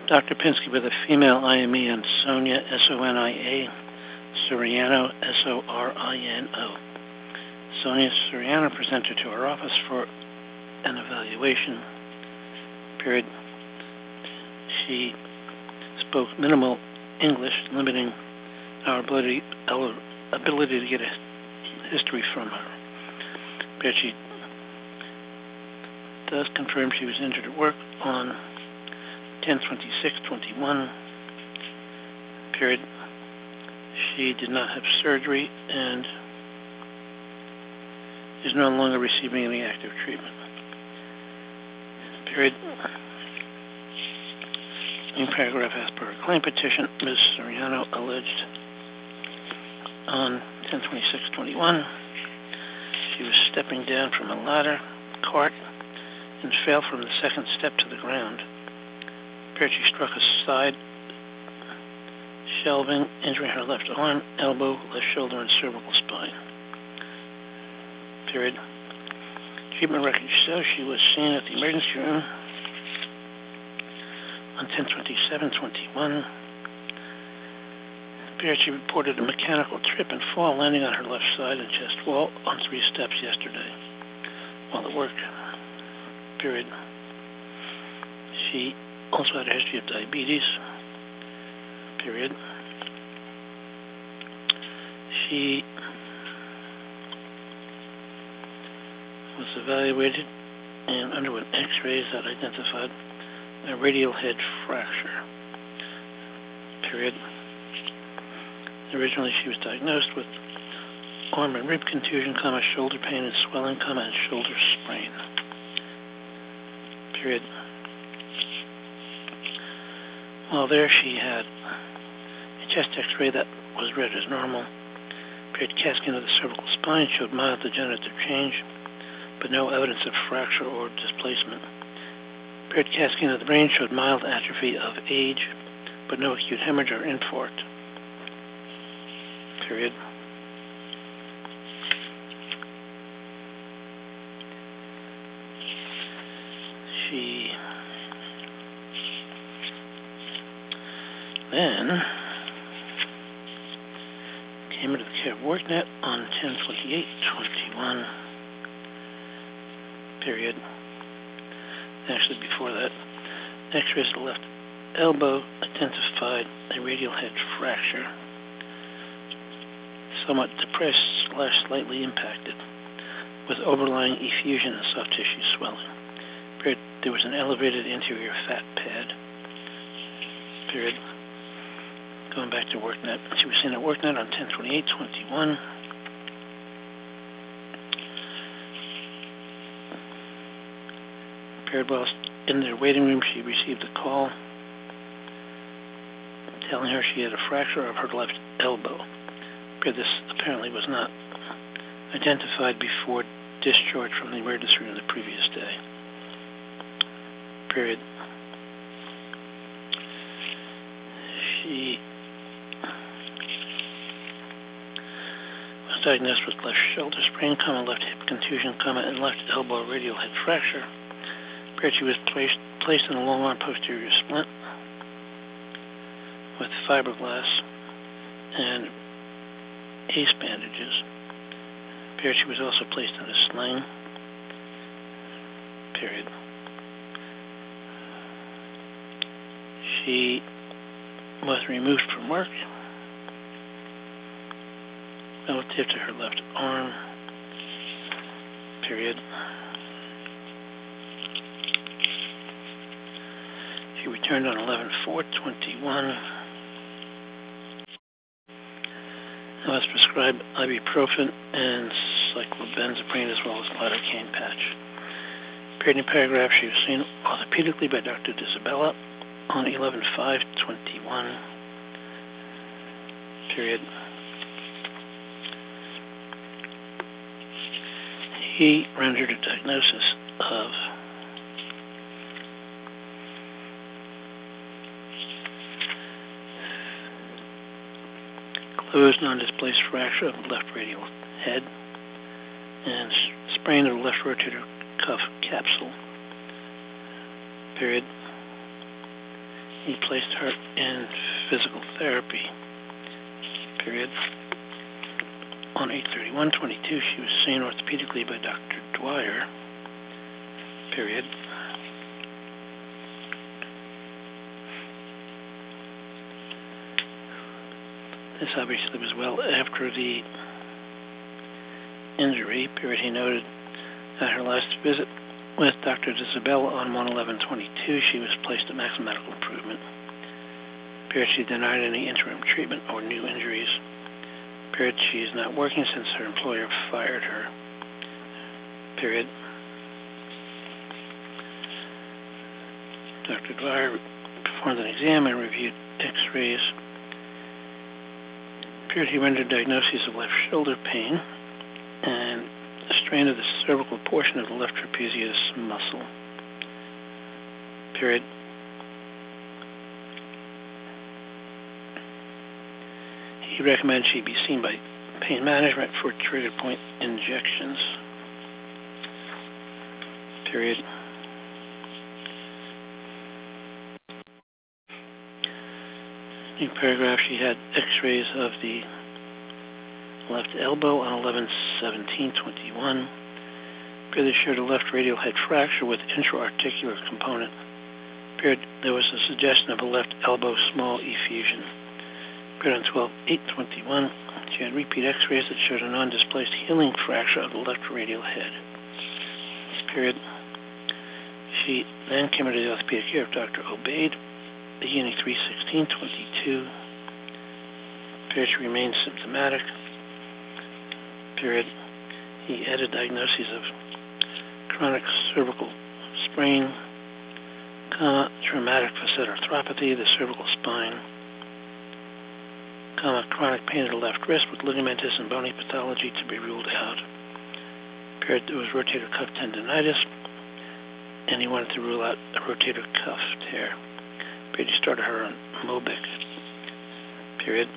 Dr. Pinsky with a female IME on Sonia, S-O-N-I-A, Soriano, S-O-R-I-N-O. Sonia Soriano presented to our office for an evaluation. Period. She spoke minimal English, limiting our ability to get a history from her. But she does confirm she was injured at work on 10/26/21. Period. She did not have surgery and is no longer receiving any active treatment. Period. In paragraph as per her claim petition, Ms. Soriano alleged on 10/26/21 she was stepping down from a ladder cart and fell from the second step to the ground. Period. She struck a side shelving, injuring her left arm, elbow, left shoulder, and cervical spine. Period. Treatment records show she was seen at the emergency room on 10/27/21. Period. She reported a mechanical trip and fall, landing on her left side and chest wall on 3 steps yesterday while at work. Period. She also had a history of diabetes. Period. She was evaluated and underwent x-rays that identified a radial head fracture. Period. Originally, she was diagnosed with arm and rib contusion, shoulder pain and swelling, and shoulder sprain. Period. While there, she had a chest x-ray that was read as normal. Period. CAT scan of the cervical spine showed mild degenerative change, but no evidence of fracture or displacement. Period. CAT scan of the brain showed mild atrophy of age, but no acute hemorrhage or infarct. Period. She then came into the care of WorkNet on 10/28/21. Period. Actually, before that, x-rays of the left elbow identified a radial head fracture, somewhat depressed / slightly impacted, with overlying effusion and soft tissue swelling. Period. There was an elevated anterior fat pad. Period. Going back to WorkNet. She was seen at WorkNet on 10/28/21. Period. While in their waiting room, she received a call telling her she had a fracture of her left elbow. Period. This apparently was not identified before discharge from the emergency room the previous day. Period. She was diagnosed with left shoulder sprain, left hip contusion, and left elbow radial head fracture. Period. She was placed in a long arm posterior splint with fiberglass and ACE bandages. Period. She was also placed in a sling. Period. She was removed from work relative to her left arm. Period. She returned on 11/4/21 and was prescribed ibuprofen and cyclobenzaprine as well as lidocaine patch. Period. In paragraph, she was seen orthopedically by Dr. Disabella on 11/5/21. Period. He rendered a diagnosis of closed non-displaced fracture of the left radial head and sprain of the left rotator cuff capsule. Period. He placed her in physical therapy. Period. On 8/31/22, she was seen orthopedically by Dr. Dwyer. Period. This obviously was well after the injury. Period. He noted at her last visit with Dr. Isabella on 1/11/22, she was placed at maximum medical improvement. Period. She denied any interim treatment or new injuries. Period. She is not working since her employer fired her. Period. Dr. Dwyer performed an exam and reviewed x-rays. Period. He rendered diagnoses of left shoulder pain and a strain of the cervical portion of the left trapezius muscle. Period. He recommended she be seen by pain management for trigger point injections. Period. New paragraph, she had x-rays of the left elbow on 11/17/21. Period. Showed a left radial head fracture with intra-articular component. Period. There was a suggestion of a left elbow small effusion. Period. On 12/8/21, she had repeat x-rays that showed a non-displaced healing fracture of the left radial head. Period. She then came into the orthopedic care of Dr. Obaid, beginning 3/16/22. Period. She remained symptomatic. Period. He added diagnoses of chronic cervical sprain, traumatic facet arthropathy, the cervical spine, chronic pain of the left wrist with ligamentous and bony pathology to be ruled out. Period. There was rotator cuff tendonitis, and he wanted to rule out a rotator cuff tear. Period. He started her on Mobic. Period.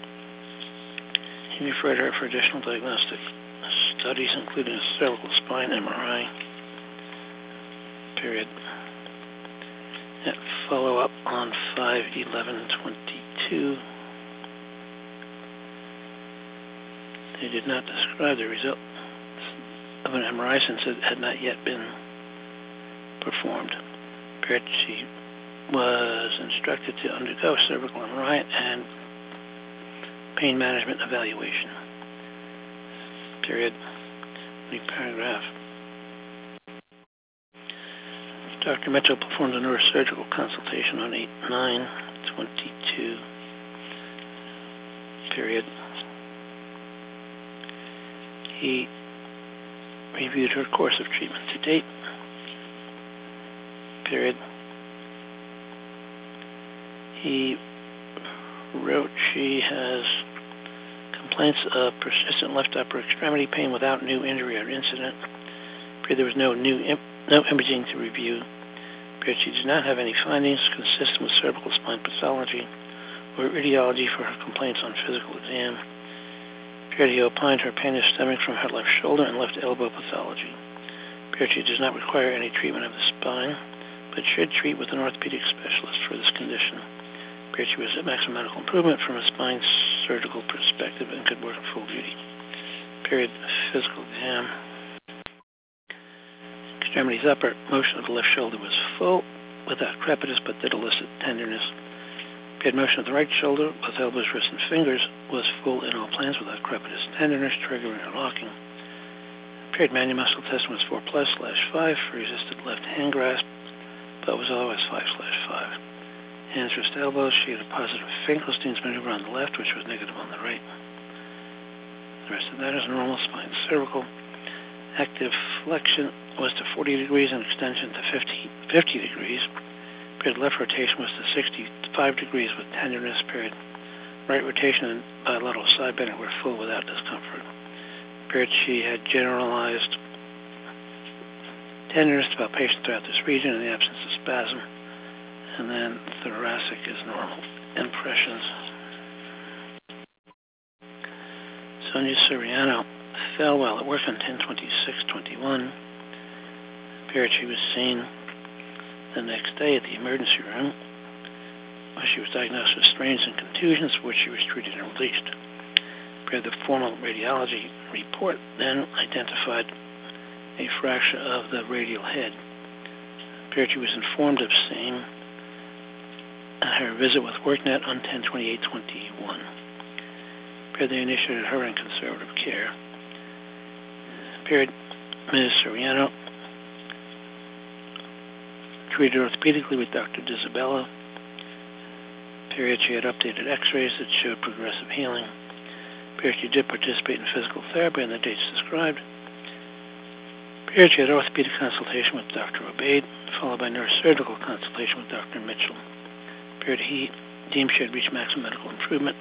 He referred her for additional diagnostic studies, including a cervical spine MRI. Period. At follow-up on 5/11/22. They did not describe the results of an MRI since it had not yet been performed. Period. She was instructed to undergo cervical MRI and pain management evaluation. Period. New paragraph. Dr. Mitchell performed a neurosurgical consultation on 8/9/22. Period. He reviewed her course of treatment to date. Period. He wrote she has complaints of persistent left upper extremity pain without new injury or incident. Period. There was no imaging to review. Period. She did not have any findings consistent with cervical spine pathology or radiology for her complaints on physical exam. Period. He opined her pain is stemming from her left shoulder and left elbow pathology. Period. She does not require any treatment of the spine, but should treat with an orthopedic specialist for this condition. Period. She was at maximum medical improvement from a spine surgical perspective and could work full duty. Period. Physical exam. Extremities upper motion of the left shoulder was full without crepitus but did elicit tenderness. Period. Motion of the right shoulder with elbows, wrists, and fingers was full in all planes without crepitus, tenderness, triggering, or locking. Period. Manual muscle test was 4+/5 for resisted left hand grasp, but was always 5/5. Hands, wrist, elbows. She had a positive Finkelstein's maneuver on the left, which was negative on the right. The rest of that is normal. Spine cervical. Active flexion was to 40 degrees and extension to 50 degrees. Period. Left rotation was to 65 degrees with tenderness. Period. Right rotation and bilateral side bending were full without discomfort. Period. She had generalized tenderness to palpation throughout this region in the absence of spasm. And then thoracic is normal. Impressions. Sonia Soriano fell while at work on 10/26/21. Period. She was seen the next day at the emergency room. She was diagnosed with strains and contusions, for which she was treated and released. The formal radiology report then identified a fracture of the radial head. She was informed of same at her visit with WorkNet on 10/28/21. They initiated her in conservative care. Ms. Soriano treated orthopedically with Dr. Disabella. She had updated x-rays that showed progressive healing. She did participate in physical therapy on the dates described. She had orthopedic consultation with Dr. Obaid, followed by neurosurgical consultation with Dr. Mitchell. He deemed she had reached maximum medical improvement.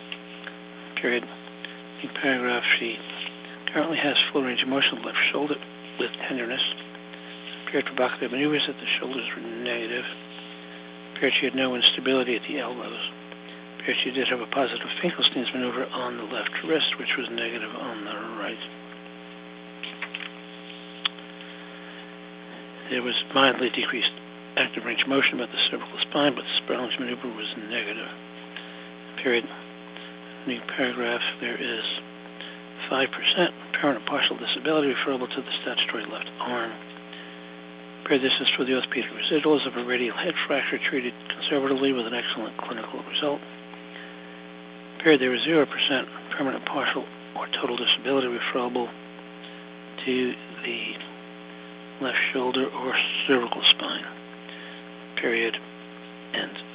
In paragraph, she currently has full range of motion of the left shoulder with tenderness. Provocative maneuvers at the shoulders were negative. She had no instability at the elbows. She did have a positive Finkelstein's maneuver on the left wrist, which was negative on the right. There was mildly decreased active range of motion about the cervical spine, but Sperling's maneuver was negative. New paragraph, there is 5% permanent partial disability referable to the statutory left arm. This is for the orthopedic residuals of a radial head fracture treated conservatively with an excellent clinical result. There is 0% permanent partial or total disability referable to the left shoulder or cervical spine. End.